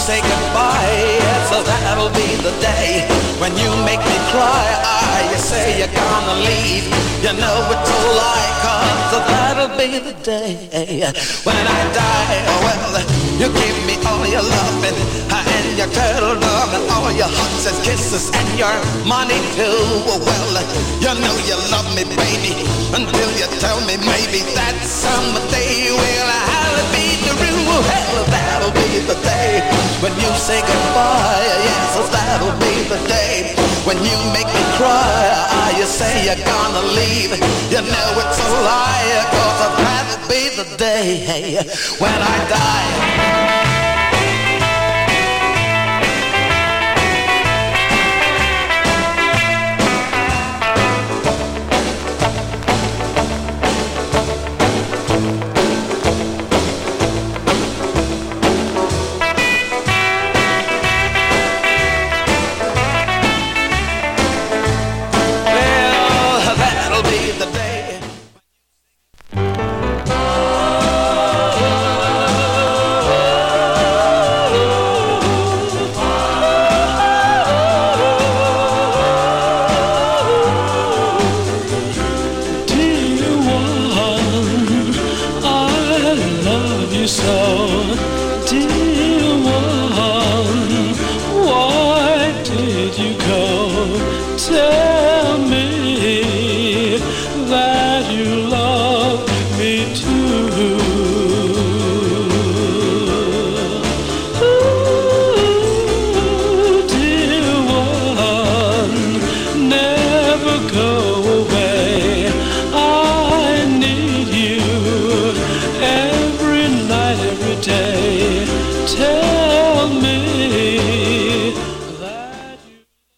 say goodbye. So that'll be the day when you make me cry. You say you're gonna leave, you know it's a lie, 'cause that'll be the day when I die. Well, you give me all your loving and your turtle dove and all your hugs and kisses and your money too. Well, you know you love me, baby, until you tell me maybe that someday will I'll be the rule. Hell, that'll be the day when you say goodbye. Yes, that'll be the day when you make me cry. You say you're gonna leave, you know it's a lie, 'cause that'll be the day when I die. Go away, I need you.